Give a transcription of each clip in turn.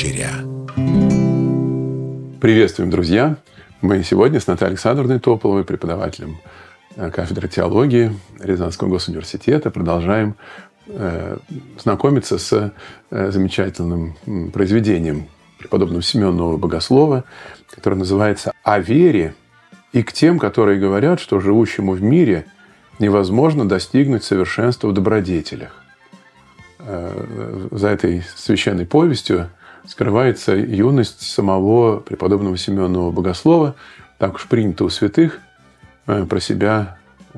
вечеря. Приветствуем, друзья! Мы сегодня с Натальей Александровной Тополовой, преподавателем кафедры теологии Рязанского госуниверситета, продолжаем знакомиться с замечательным произведением преподобного Симеона Нового Богослова, которое называется «О вере и к тем, которые говорят, что живущему в мире невозможно достигнуть совершенства в добродетелях». За этой священной повестью скрывается юность самого преподобного Симеона Нового Богослова. Так уж принято у святых про себя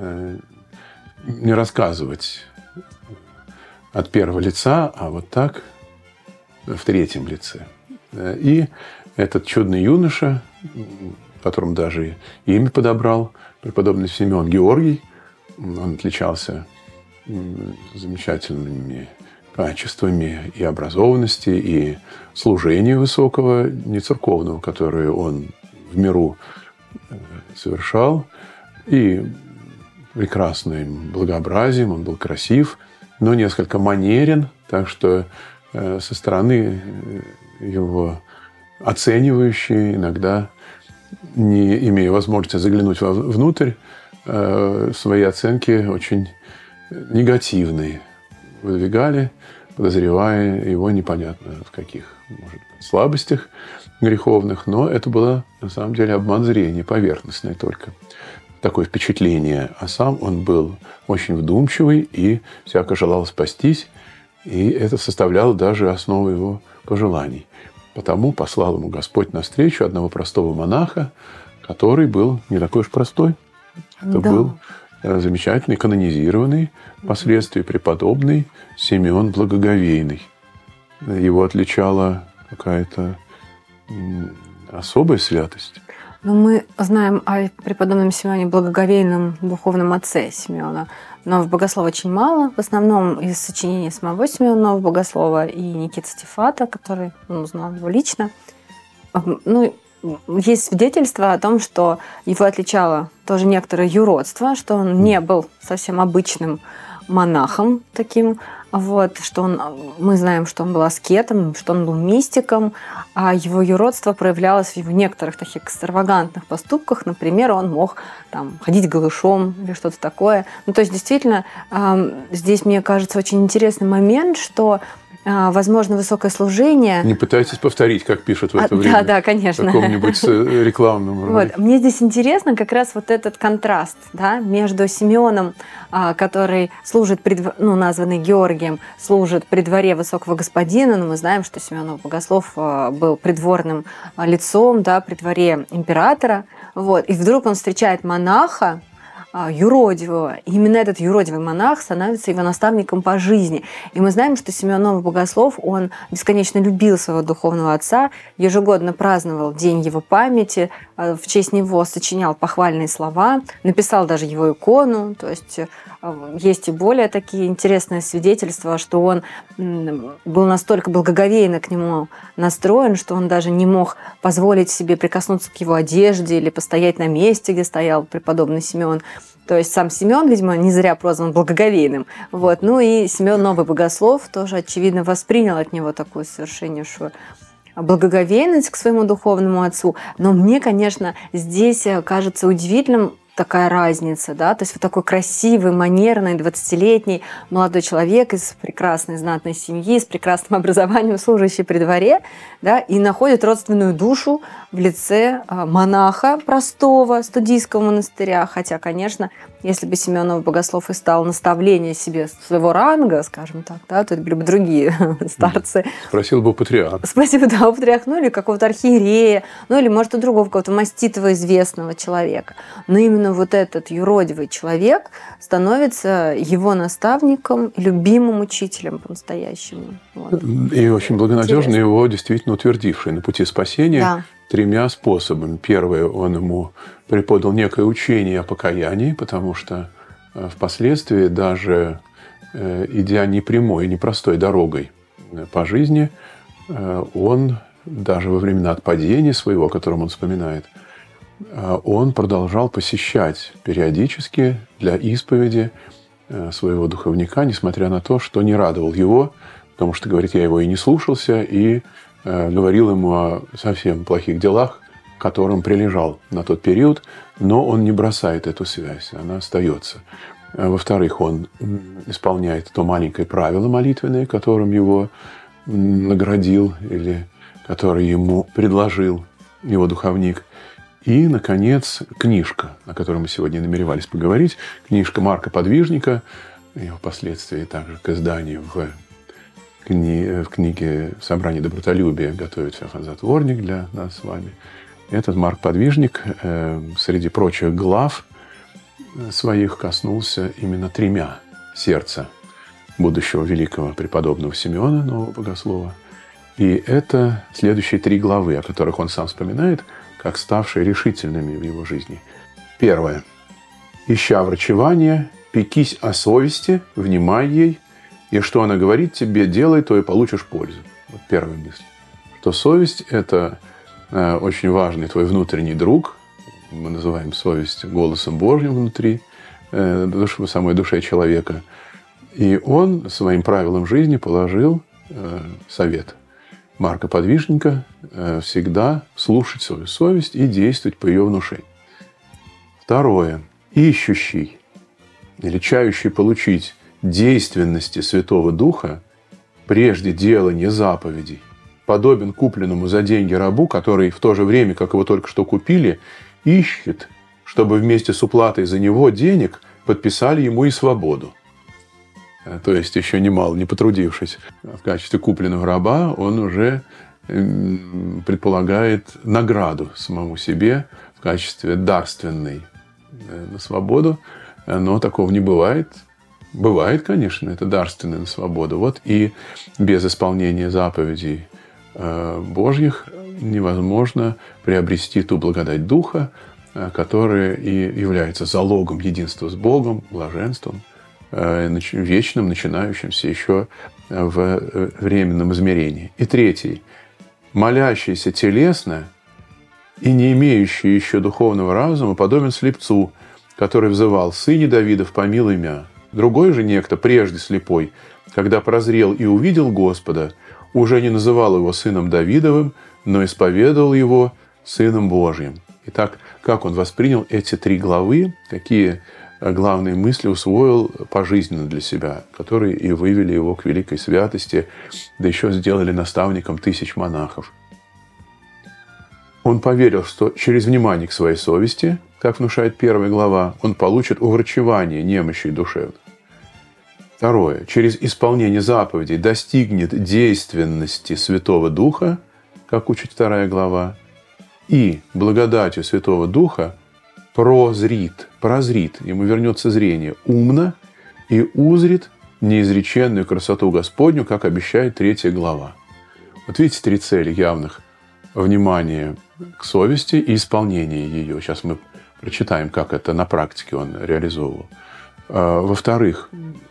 не рассказывать от первого лица, а вот так в третьем лице. И этот чудный юноша, которому даже имя подобрал преподобный Симеон, Георгий, он отличался замечательными качествами и образованности, и служения высокого, не церковного, которое он в миру совершал, и прекрасным благообразием, он был красив, но несколько манерен, так что со стороны его оценивающие, иногда, не имея возможности заглянуть внутрь, свои оценки очень негативные выдвигали, подозревая его непонятно в каких, может быть, слабостях греховных. Но это было, на самом деле, обман зрения, поверхностный только. Такое впечатление. А сам он был очень вдумчивый и всяко желал спастись. И это составляло даже основу его пожеланий. Потому послал ему Господь навстречу одного простого монаха, который был не такой уж простой. Это был замечательный, канонизированный, впоследствии преподобный Симеон Благоговейный. Его отличала какая-то особая святость. Но мы знаем о преподобном Симеоне Благоговейном, духовном отце Симеона. Нового Богослова очень мало. В основном из сочинений самого Симеона Нового Богослова и Никиты Стефата, который узнал его лично. Есть свидетельство о том, что его отличало тоже некоторое юродство, что он не был совсем обычным монахом таким, что мы знаем, что он был аскетом, что он был мистиком, а его юродство проявлялось в его некоторых таких экстравагантных поступках. Например, он мог ходить голышом или что-то такое. То есть, действительно, здесь, мне кажется, очень интересный момент, что возможно, высокое служение. Не пытайтесь повторить, как пишут в это время. Да, конечно. В каком-нибудь рекламном ролике. Мне здесь интересно как раз этот контраст между Симеоном, который служит, названный Георгием, служит при дворе высокого господина. Но мы знаем, что Симеон Новый Богослов был придворным лицом, при дворе императора. И вдруг он встречает монаха, юродивого. И именно этот юродивый монах становится его наставником по жизни. И мы знаем, что Симеон Новый Богослов, он бесконечно любил своего духовного отца, ежегодно праздновал день его памяти, в честь него сочинял похвальные слова, написал даже его икону. То есть есть и более такие интересные свидетельства, что он был настолько благоговейно к нему настроен, что он даже не мог позволить себе прикоснуться к его одежде или постоять на месте, где стоял преподобный Симеон. То есть сам Симеон, видимо, не зря прозван благоговейным. И Симеон Новый Богослов тоже, очевидно, воспринял от него такую совершеннейшую благоговейность к своему духовному отцу. Но мне, конечно, здесь кажется удивительным такая разница, то есть такой красивый, манерный, 20-летний молодой человек из прекрасной знатной семьи, с прекрасным образованием, служащий при дворе, и находит родственную душу в лице монаха простого студийского монастыря. Хотя, конечно, если бы Симеон Новый Богослов и стал наставлением себе своего ранга, скажем так, то это были бы другие старцы. Спросил бы у патриарха. Спросил бы, у патриарха, или какого-то архиерея, или, может, у другого какого-то маститого известного человека. Но именно этот юродивый человек становится его наставником, любимым учителем по-настоящему. И очень благонадежно его действительно утвердивший на пути спасения 3 способами. Первое, он ему преподал некое учение о покаянии, потому что впоследствии, даже идя не прямой, не простой дорогой по жизни, он даже во времена отпадения своего, о котором он вспоминает, он продолжал посещать периодически для исповеди своего духовника, несмотря на то, что не радовал его, потому что, говорит, я его и не слушался, и говорил ему о совсем плохих делах, которым прилежал на тот период, но он не бросает эту связь, она остается. Во-вторых, он исполняет то маленькое правило молитвенное, которым его наградил или которое ему предложил его духовник. И, наконец, книжка, о которой мы сегодня намеревались поговорить, книжка Марка Подвижника, и впоследствии также к изданию в книге «Собрание добротолюбия» готовит Феофан Затворник для нас с вами. Этот Марк Подвижник среди прочих глав своих коснулся именно тремя сердца будущего великого преподобного Симеона, нового богослова. И это следующие 3 главы, о которых он сам вспоминает, как ставшие решительными в его жизни. Первое. «Ища врачевания, пекись о совести, внимай ей, и что она говорит тебе, делай, то и получишь пользу». Вот первая мысль. Что совесть – это очень важный твой внутренний друг. Мы называем совесть голосом Божьим внутри, в самой душе человека. И он своим правилам жизни положил совет Марка Подвижника всегда слушать свою совесть и действовать по ее внушению. Второе. Ищущий или чающий получить действенности Святого Духа прежде делания заповедей подобен купленному за деньги рабу, который в то же время, как его только что купили, ищет, чтобы вместе с уплатой за него денег подписали ему и свободу. То есть, еще немало не потрудившись в качестве купленного раба, он уже предполагает награду самому себе в качестве дарственной на свободу. Но такого не бывает. Бывает, конечно, это дарственная на свободу. Вот и без исполнения заповедей Божьих невозможно приобрести ту благодать Духа, которая и является залогом единства с Богом, блаженством, вечным, начинающимся еще в временном измерении. И третий. Молящийся телесно и не имеющий еще духовного разума подобен слепцу, который взывал: «Сыне Давидов, помилуй мя». Другой же некто, прежде слепой, когда прозрел и увидел Господа, уже не называл его сыном Давидовым, но исповедовал его сыном Божьим. Итак, как он воспринял эти 3 главы, какие главные мысли усвоил пожизненно для себя, которые и вывели его к великой святости, да еще сделали наставником 1000 монахов. Он поверил, что через внимание к своей совести, как внушает 1 глава, он получит уврачевание немощей душевных. Второе. Через исполнение заповедей достигнет действенности Святого Духа, как учит 2 глава, и благодатью Святого Духа прозрит, ему вернется зрение, умно и узрит неизреченную красоту Господню, как обещает 3 глава. Вот видите, 3 цели явных: внимание к совести и исполнение ее. Сейчас мы прочитаем, как это на практике он реализовывал. Во-вторых,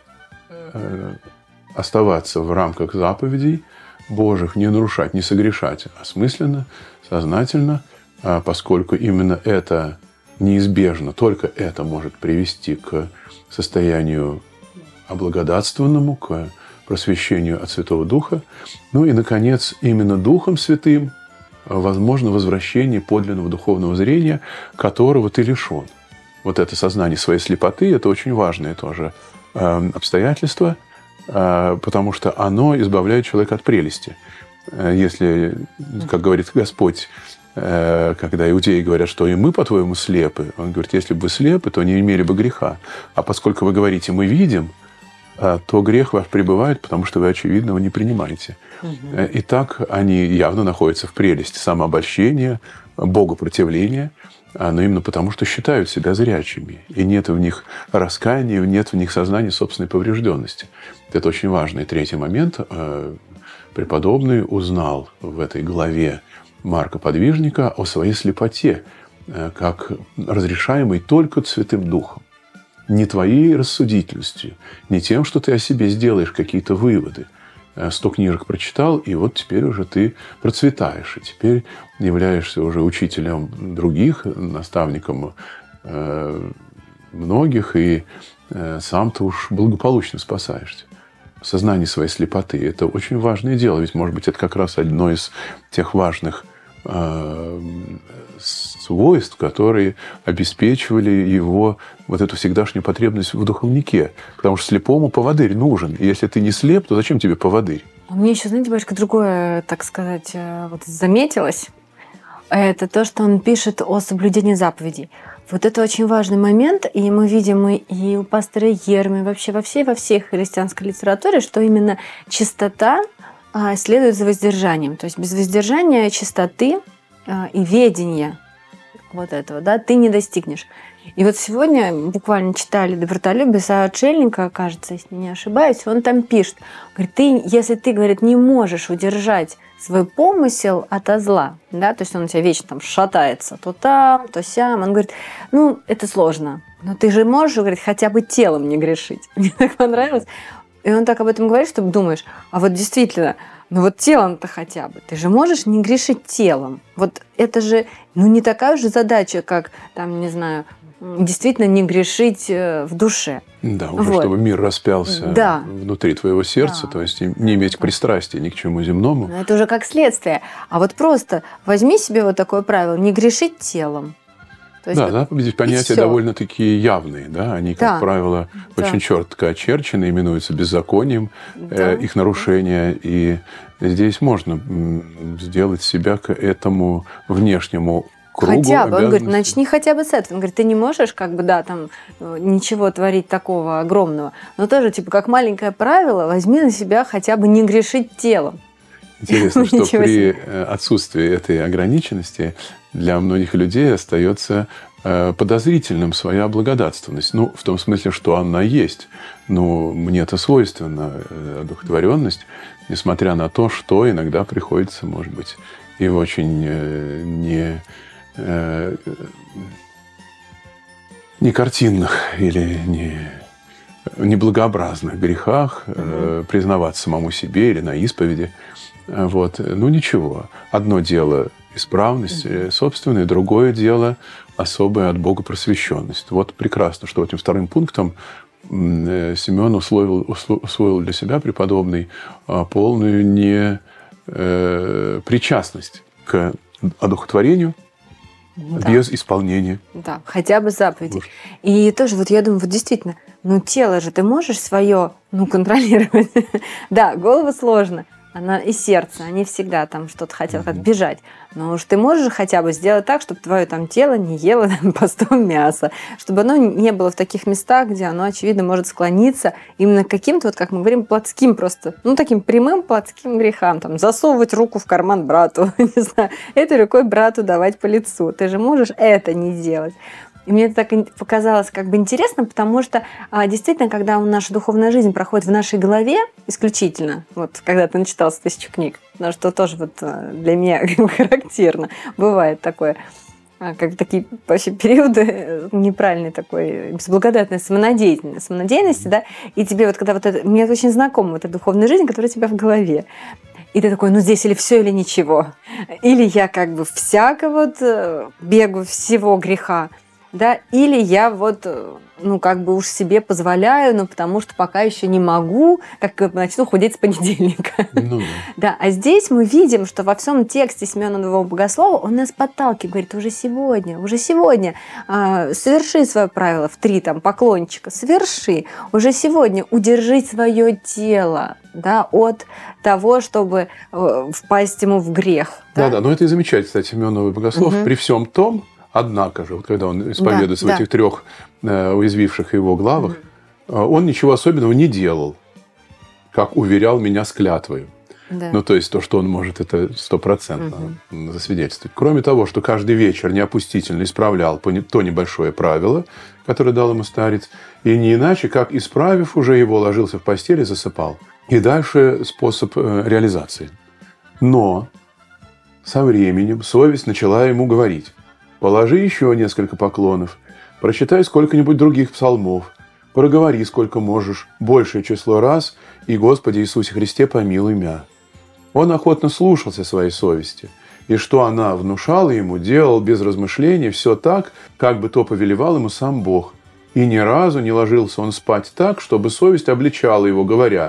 оставаться в рамках заповедей Божьих, не нарушать, не согрешать осмысленно, сознательно, поскольку именно это неизбежно, только это может привести к состоянию облагодатствованному, к просвещению от Святого Духа. Ну и, наконец, именно Духом Святым возможно возвращение подлинного духовного зрения, которого ты лишен. Вот это сознание своей слепоты – это очень важное тоже обстоятельство, потому что оно избавляет человека от прелести. Если, как говорит Господь, когда иудеи говорят, что и мы, по-твоему, слепы, он говорит: если бы вы слепы, то не имели бы греха. А поскольку вы говорите: мы видим, то грех ваш пребывает, потому что вы очевидного не принимаете. Итак, они явно находятся в прелести самообольщения, богопротивления, но именно потому, что считают себя зрячими. И нет в них раскаяния, нет в них сознания собственной поврежденности. Это очень важный 3 момент. Преподобный узнал в этой главе Марка Подвижника о своей слепоте, как разрешаемой только Святым Духом. Не твоей рассудительностью, не тем, что ты о себе сделаешь какие-то выводы. 100 книжек прочитал, и вот теперь уже ты процветаешь, и теперь являешься уже учителем других, наставником многих, и сам ты уж благополучно спасаешься. осознании своей слепоты. Это очень важное дело. Ведь, может быть, это как раз одно из тех важных свойств, которые обеспечивали его вот эту всегдашнюю потребность в духовнике. Потому что слепому поводырь нужен. И если ты не слеп, то зачем тебе поводырь? Мне еще, знаете, батюшка, другое, так сказать, вот заметилось. Это то, что он пишет о соблюдении заповедей. Вот это очень важный момент, и мы видим и у пастора Ермы, и вообще во всей христианской литературе, что именно чистота следует за воздержанием. То есть без воздержания чистоты и ведения вот этого, да, ты не достигнешь. И вот сегодня буквально читали «Добротолюбие» Отшельника, кажется, если не ошибаюсь, он там пишет, говорит, если ты, говорит, не можешь удержать свой помысел ото зла, да, то есть он у тебя вечно там шатается, то там, то сям, он говорит, это сложно, но ты же можешь, говорит, хотя бы телом не грешить. Мне так понравилось. И он так об этом говорит, что думаешь, а вот действительно, вот телом-то хотя бы, ты же можешь не грешить телом. Вот это же, не такая же задача, как, там, не знаю, действительно не грешить в душе. Да, уже чтобы мир распялся внутри твоего сердца, то есть не иметь пристрастия ни к чему земному. Но это уже как следствие. А вот просто возьми себе вот такое правило, не грешить телом. То есть заповеди, понятия довольно-таки явные, да, они, как правило, очень четко очерчены, именуются беззаконием, их нарушения, и здесь можно сделать себя к этому внешнему кругу хотя бы, он говорит, начни хотя бы с этого. Он говорит, ты не можешь ничего творить такого огромного, но тоже, как маленькое правило, возьми на себя хотя бы не грешить телом. Интересно, что при отсутствии этой ограниченности для многих людей остается подозрительным своя благодатственность. В том смысле, что она есть. Мне это свойственно, одухотворенность, несмотря на то, что иногда приходится, может быть, и в очень не картинных или неблагообразных грехах признаваться самому себе или на исповеди. Ничего. Одно дело исправность собственная, другое дело особая от Бога просвещенность. Прекрасно, что этим вторым пунктом Симеон усвоил для себя преподобный полную непричастность к одухотворению без исполнения. Да, хотя бы заповедей. И тоже я думаю, действительно, тело же ты можешь свое контролировать. Да, голову сложно. Она и сердце, они всегда там что-то хотят отбежать. Но уж ты можешь хотя бы сделать так, чтобы твое тело не ело постом мясо, чтобы оно не было в таких местах, где оно, очевидно, может склониться именно к каким-то, как мы говорим, плотским просто, таким прямым плотским грехам. Засовывать руку в карман брату, не знаю, этой рукой брату давать по лицу. Ты же можешь это не делать. И мне это так показалось интересно, потому что действительно, когда наша духовная жизнь проходит в нашей голове исключительно, когда ты начитался 1000 книг, потому что тоже для меня характерно, бывает такое, как такие вообще периоды неправильной такой безблагодатной самонадеянности, да, и тебе когда мне очень знакома эта духовная жизнь, которая у тебя в голове. И ты такой, здесь или все, или ничего. Или я всяко бегу всего греха, да, или я уж себе позволяю, но потому что пока еще не могу, начну худеть с понедельника. Да, а здесь мы видим, что во всем тексте Симеона Нового Богослова он нас подталкивает, говорит, уже сегодня соверши свое правило в 3 поклончика, соверши, уже сегодня удержи свое тело, да, от того, чтобы впасть ему в грех. Да, но это и замечательно, кстати, Симеон Новый Богослов, при всем том, однако же, когда он исповедуется в этих 3 уязвивших его главах, он ничего особенного не делал, как уверял меня с клятвою. Да. То есть то, что он может это 100% засвидетельствовать. Кроме того, что каждый вечер неопустительно исправлял то небольшое правило, которое дал ему старец, и не иначе, как исправив уже его, ложился в постель и засыпал. И дальше способ реализации. Но со временем совесть начала ему говорить: положи еще несколько поклонов, прочитай сколько-нибудь других псалмов, проговори сколько можешь, большее число раз, и Господи Иисусе Христе помилуй мя. Он охотно слушался своей совести, и что она внушала ему, делал без размышления все так, как бы то повелевал ему сам Бог. И ни разу не ложился он спать так, чтобы совесть обличала его, говоря: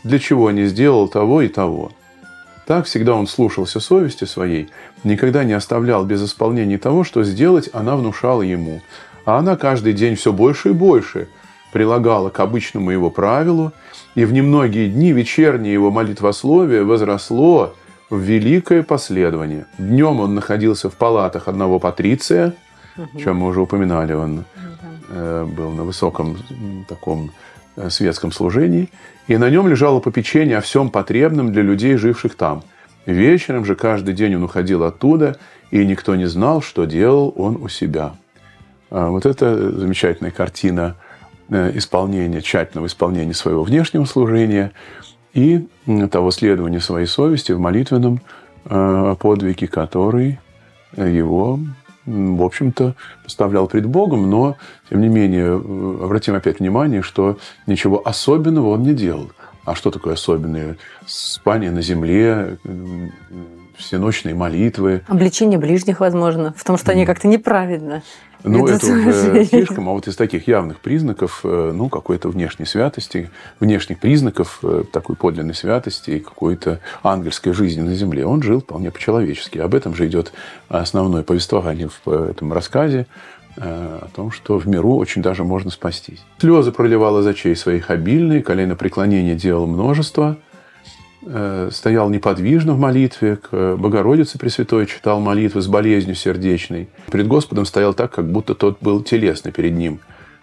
для чего не сделал того и того. Так всегда он слушался совести своей, никогда не оставлял без исполнения того, что сделать она внушала ему. А она каждый день все больше и больше прилагала к обычному его правилу, и в немногие дни вечернее его молитвословие возросло в великое последование. Днем он находился в палатах одного патриция, о чем мы уже упоминали, он был на высоком таком светском служении, и на нем лежало попечение о всем потребном для людей, живших там. Вечером же каждый день он уходил оттуда, и никто не знал, что делал он у себя. Вот это замечательная картина тщательного исполнения своего внешнего служения и того следования своей совести в молитвенном подвиге, который его, в общем-то, поставлял пред Богом, но, тем не менее, обратим опять внимание, что ничего особенного он не делал. А что такое особенное? Спание на земле, всеночные молитвы. Обличение ближних, возможно, в том, что они как-то неправедно. Ну, это уже слишком. А вот из таких явных признаков, какой-то внешней святости, внешних признаков такой подлинной святости и какой-то ангельской жизни на земле, он жил вполне по-человечески. Об этом же идет основное повествование в этом рассказе, о том, что в миру очень даже можно спастись. Слезы проливал из очей своих обильные, коленопреклонение делал множество, стоял неподвижно в молитве, к Богородице Пресвятой читал молитвы с болезнью сердечной. Перед Господом стоял так, как будто тот был телесно перед ним.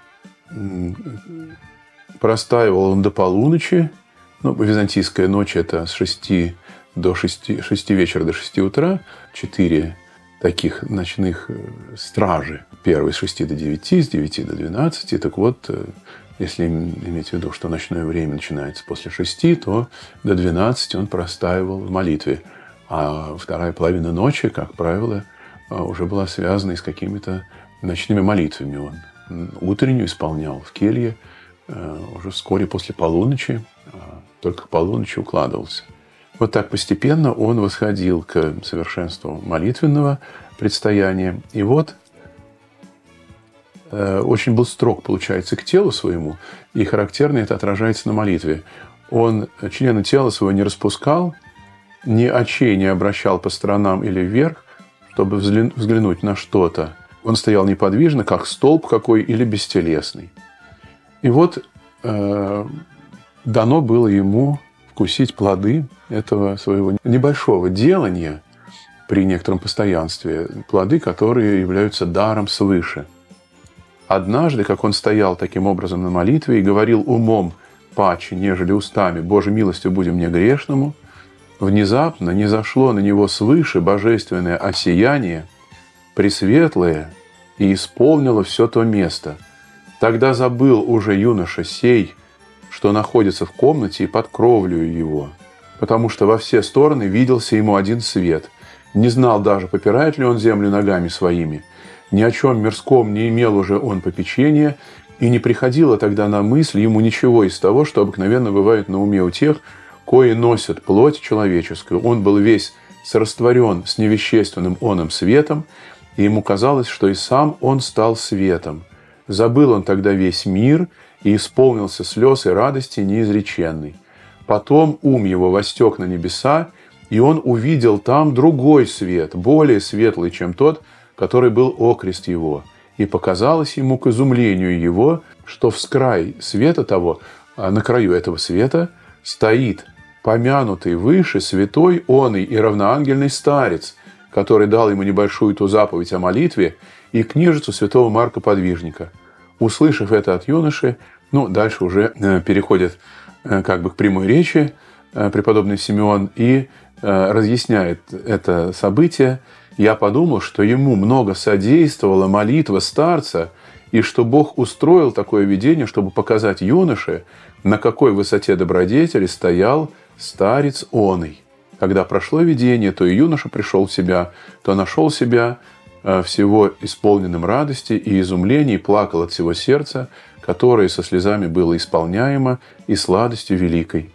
Простаивал он до полуночи. Византийская ночь – это с 6 вечера до 6 утра. 4 таких ночных стражи. Первый с 6 до 9, с 9 до 12. Так вот, если иметь в виду, что ночное время начинается после 6, то до 12 он простаивал в молитве. А вторая половина ночи, как правило, уже была связана с какими-то ночными молитвами. Он утреннюю исполнял в келье уже вскоре после полуночи, только к полуночи укладывался. Вот так постепенно он восходил к совершенству молитвенного предстояния. И вот очень был строг, получается, к телу своему, и характерно это отражается на молитве. Он члены тела своего не распускал, ни очей не обращал по сторонам или вверх, чтобы взглянуть на что-то. Он стоял неподвижно, как столб какой или бестелесный. И вот дано было ему вкусить плоды этого своего небольшого делания при некотором постоянстве, плоды, которые являются даром свыше. Однажды, как он стоял таким образом на молитве и говорил умом паче, нежели устами, «Боже, милостью будем мне грешному», внезапно низошло на него свыше божественное осияние, пресветлое, и исполнило все то место. Тогда забыл уже юноша сей, что находится в комнате и под кровлею его, потому что во все стороны виделся ему один свет. Не знал даже, попирает ли он землю ногами своими. Ни о чем мирском не имел уже он попечения, и не приходило тогда на мысль ему ничего из того, что обыкновенно бывает на уме у тех, кои носят плоть человеческую. Он был весь срастворен с невещественным оном светом, и ему казалось, что и сам он стал светом. Забыл он тогда весь мир и исполнился слез и радости неизреченной. Потом ум его востек на небеса, и он увидел там другой свет, более светлый, чем тот, который был окрест его. И показалось ему к изумлению его, что вскрай света того, на краю этого света, стоит помянутый выше святой оный и равноангельный старец, который дал ему небольшую ту заповедь о молитве и книжицу святого Марка Подвижника. Услышав это от юноши, дальше уже переходит как бы к прямой речи преподобный Симеон и разъясняет это событие. Я подумал, что ему много содействовала молитва старца, и что Бог устроил такое видение, чтобы показать юноше, на какой высоте добродетели стоял старец оный. Когда прошло видение, то и юноша пришел в себя, то нашел себя всего исполненным радости и изумления, и плакал от всего сердца, которое со слезами было исполняемо и сладостью великой.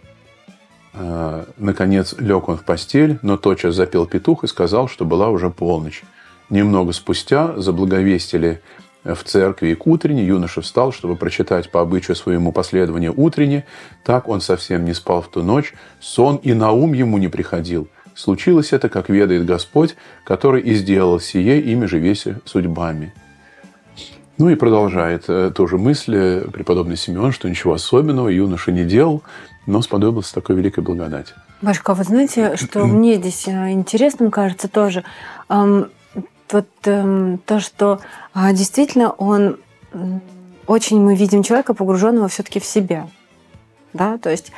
Наконец лег он в постель, но тотчас запел петух и сказал, что была уже полночь. Немного спустя заблаговестили в церкви, и к утренне юноша встал, чтобы прочитать по обычаю своему последование утренне. Так он совсем не спал в ту ночь, сон и на ум ему не приходил. Случилось это, как ведает Господь, который и сделал сие, ими же весь судьбами». Ну и продолжает тоже мысль преподобный Симеон, что ничего особенного юноша не делал, но сподобился такой великой благодати. Батюшка, вы знаете, что мне здесь интересным кажется тоже? То, что действительно он очень мы видим человека, погруженного все-таки в себя. Да? То есть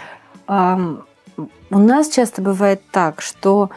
у нас часто бывает так, что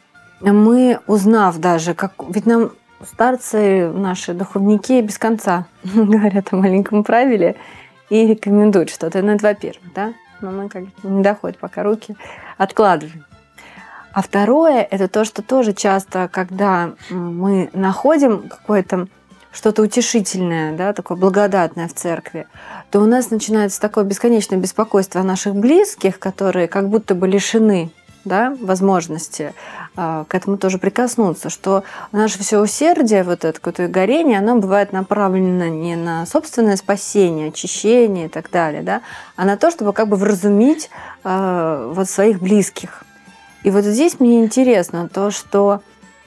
мы, узнав даже, ведь нам старцы, наши духовники без конца говорят о маленьком правиле и рекомендуют что-то. Ну, это во-первых, да? Но мы как не доходим, пока руки откладываем. А второе, это то, что тоже часто, когда мы находим какое-то что-то утешительное, да, такое благодатное в церкви, то у нас начинается такое бесконечное беспокойство о наших близких, которые как будто бы лишены, да, возможности к этому тоже прикоснуться, что наше все усердие, вот это какое-то горение, оно бывает направлено не на собственное спасение, очищение и так далее, да, а на то, чтобы как бы вразумить вот своих близких. И вот здесь мне интересно то, что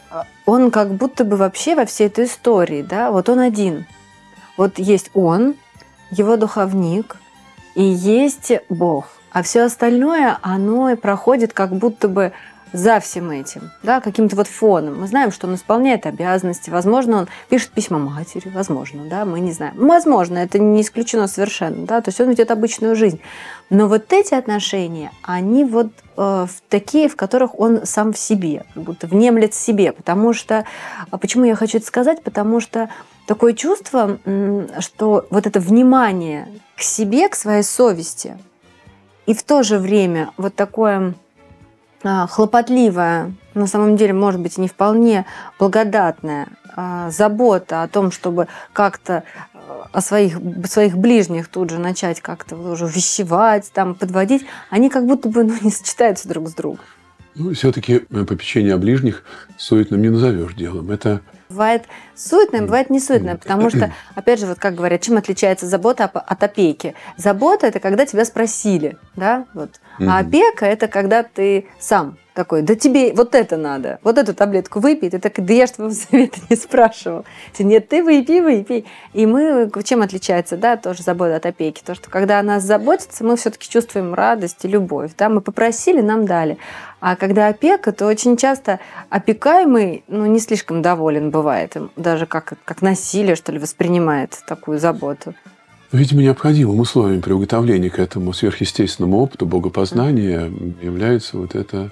он как будто бы вообще во всей этой истории, да, вот он один. Вот есть он, его духовник, и есть Бог. А все остальное, оно и проходит как будто бы за всем этим, да, каким-то вот фоном. Мы знаем, что он исполняет обязанности, возможно, он пишет письма матери, возможно, да, мы не знаем. Возможно, это не исключено совершенно, да, то есть он ведет обычную жизнь. Но вот эти отношения, они вот такие, в которых он сам в себе, как будто внемлет себе, потому что, почему я хочу это сказать, потому что такое чувство, что вот это внимание к себе, к своей совести, и в то же время вот такое хлопотливая, на самом деле, может быть, не вполне благодатная забота о том, чтобы как-то о своих ближних тут же начать как-то уже увещевать, там, подводить, они как будто бы не сочетаются друг с другом. Ну, все-таки попечение о ближних суетным не назовешь делом. Это бывает суетное, бывает не суетное, потому что, опять же, вот как говорят, чем отличается забота от опеки? Забота – это когда тебя спросили, да, вот. А опека – это когда ты сам такой, да тебе вот это надо, вот эту таблетку выпей. Ты такой, да я ж твоего совета не спрашивал. Нет, ты выпей. И мы, чем отличается, да, тоже забота от опеки? То, что когда о нас заботятся, мы все-таки чувствуем радость и любовь. Да? Мы попросили, нам дали. А когда опека, то очень часто опекаемый, не слишком доволен бывает. Даже как насилие, что ли, воспринимает такую заботу. Видимо, необходимым условием при уготовлении к этому сверхъестественному опыту богопознания является вот это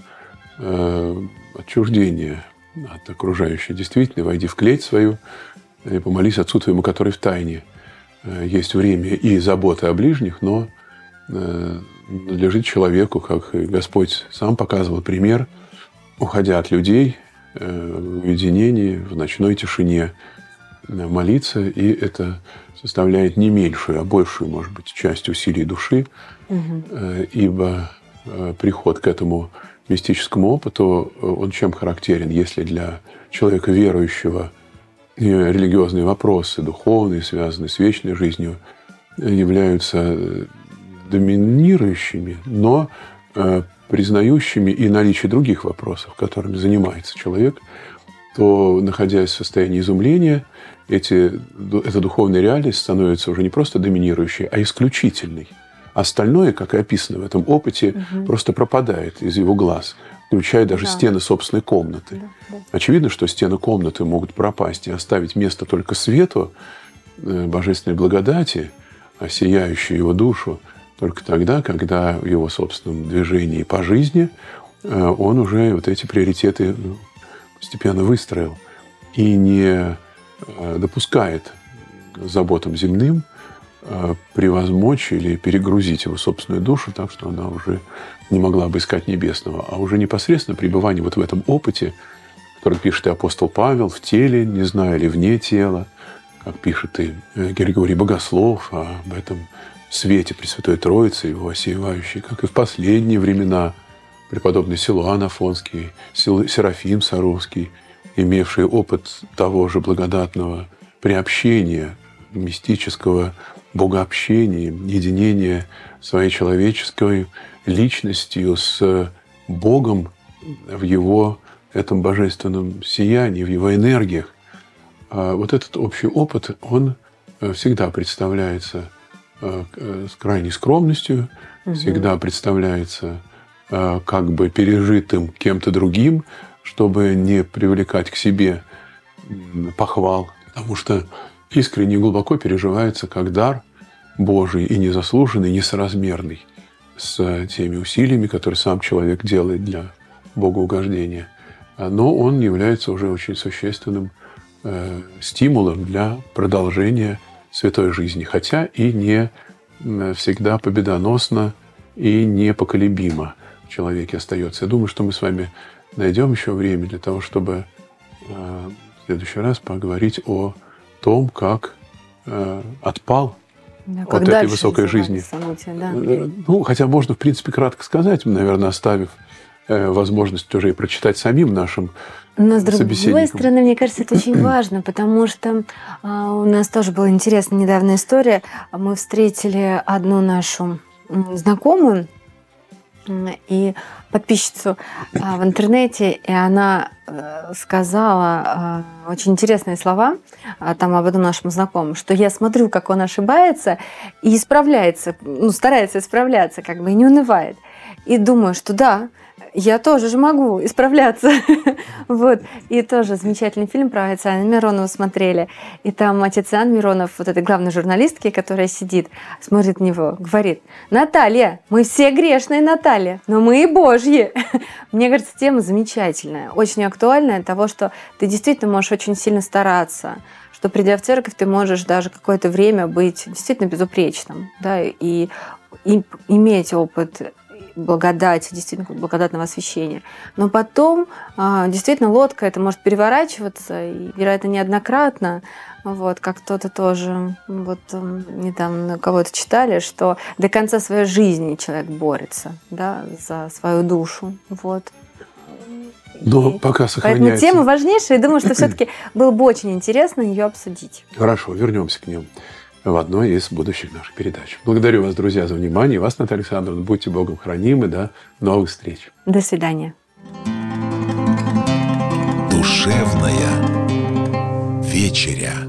отчуждение от окружающей действительности. Войди в клеть свою и помолись Отцу твоему, который в тайне. Есть время и заботы о ближних, но надлежит человеку, как и Господь сам показывал пример, уходя от людей в уединении, в ночной тишине, молиться, и это составляет не меньшую, а большую, может быть, часть усилий души, ибо приход к этому мистическому опыту, он чем характерен, если для человека верующего религиозные вопросы, духовные, связанные с вечной жизнью, являются доминирующими, но признающими и наличие других вопросов, которыми занимается человек, то, находясь в состоянии изумления, эта духовная реальность становится уже не просто доминирующей, а исключительной. Остальное, как и описано в этом опыте, просто пропадает из его глаз, включая даже стены собственной комнаты. Очевидно, что стены комнаты могут пропасть и оставить место только свету, божественной благодати, осияющей его душу, только тогда, когда в его собственном движении по жизни он уже вот эти приоритеты постепенно выстроил и не допускает заботам земным превозмочь или перегрузить его собственную душу так, что она уже не могла бы искать небесного, а уже непосредственно пребывание вот в этом опыте, который пишет и апостол Павел, в теле, не знаю, или вне тела, как пишет и Григорий Богослов, об этом свете Пресвятой Троицы, его осеивающей, как и в последние времена преподобный Силуан Афонский, Серафим Саровский, имевшие опыт того же благодатного приобщения мистического богообщения, единения своей человеческой личностью с Богом в Его этом божественном сиянии, в Его энергиях. Вот этот общий опыт, он всегда представляется с крайней скромностью, всегда представляется как бы пережитым кем-то другим, чтобы не привлекать к себе похвал. Потому что искренне и глубоко переживается как дар Божий и незаслуженный, несоразмерный с теми усилиями, которые сам человек делает для богоугождения. Но он является уже очень существенным стимулом для продолжения святой жизни, хотя и не всегда победоносно и непоколебимо в человеке остается. Я думаю, что мы с вами найдем еще время для того, чтобы в следующий раз поговорить о том, как отпал как от этой высокой жизни. События, да. Ну, хотя можно, в принципе, кратко сказать, наверное, оставив возможность уже и прочитать самим нашим Но, с другой собеседникам. стороны, мне кажется, это очень важно, потому что у нас тоже была интересная недавняя история. Мы встретили одну нашу знакомую и подписчицу в интернете, и она сказала очень интересные слова там об одном нашем знакомом, что я смотрю, как он ошибается и исправляется, ну, старается исправляться, как бы, и не унывает. И думаю, что да, я тоже же могу исправляться. Вот. И тоже замечательный фильм про отца Анны Миронова смотрели. И там отец Иоанн Миронов, вот этой главной журналистки, которая сидит, смотрит на него, говорит: «Наталья, мы все грешные, Наталья, но мы и Божьи». Мне кажется, тема замечательная, очень актуальная, того, что ты действительно можешь очень сильно стараться, что, придя в церковь, ты можешь даже какое-то время быть действительно безупречным, да, и иметь опыт благодати, действительно благодатного освящения. Но потом действительно лодка это может переворачиваться, и, вероятно, неоднократно. Вот, как кто-то тоже, вот недавно кого-то читали, что до конца своей жизни человек борется, да, за свою душу. Вот. Но пока сохраняется. Поэтому тема важнейшая, и думаю, что все-таки было бы очень интересно ее обсудить. Хорошо, вернемся к ним в одной из будущих наших передач. Благодарю вас, друзья, за внимание. Вас, Наталья Александровна, будьте Богом хранимы. До новых встреч. До свидания. Душевная вечеря.